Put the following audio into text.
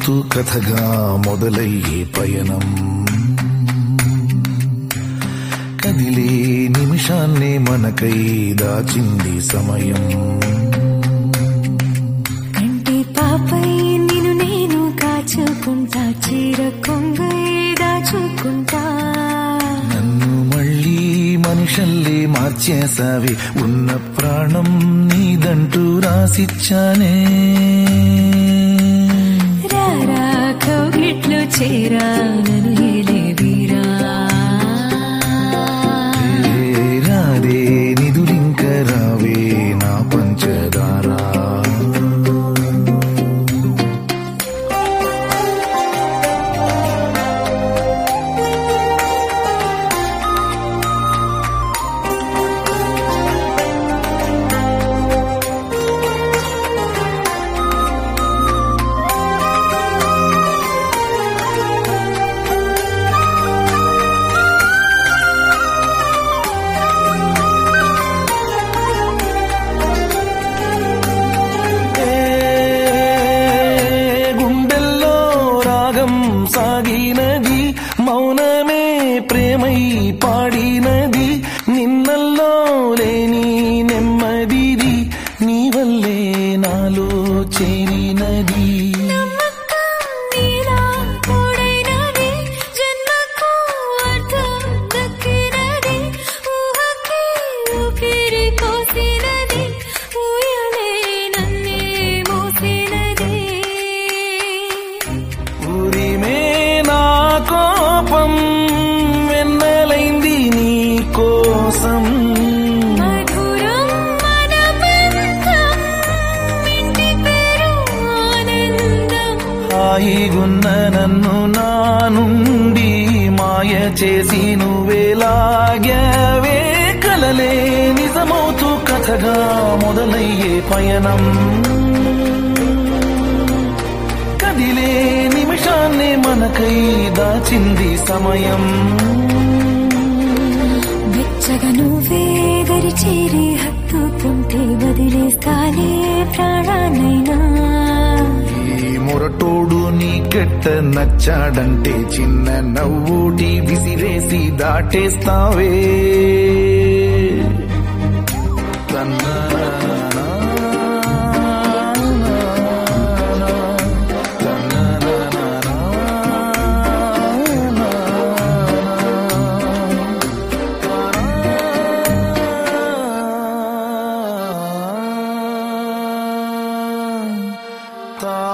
నిజమవుతూ కథగా మొదలయ్యే పయనం కదిలే నిమిషాన్నే మనకై దాచింది సమయం కంటి పాపై నిన్ను నేను కాచుకుంటా చీర కొంగై దాచుకుంటా నన్ను మళ్ళీ మనుషుల్లే మార్చేసావి ఉన్న ప్రాణం నీదంటూ రాసిచ్చానే రారా కౌగిట్లు చేరా నన్ను ఏలే వీరా రాదే నిదురింక రావే నా పంచదారా సాగినది మౌనమే ప్రేమై పాడినది నిన్నల్లో లేని నెమ్మదిది నీ వల్లే నాలో చేరినది వెన్నెలైంది నీ కోసం హాయిగున్న నన్ను నా నుండి మాయ చేసి నువ్వేలాగావే కలలే నిజమవుతూ కథగా మొదలయ్యే పయనం కదిలే నిమిషాన్నే మనకై దాచింది సమయం వెచ్చగా నువ్వే దరి చేరి హత్తుకుంటే వదిలేస్తాలే ప్రాణానైనా ఈ మొరటోడు నీకెట్ట నచ్చాడంటే చిన్న నవ్వుటి విసిరేసి దాటేస్తావే తా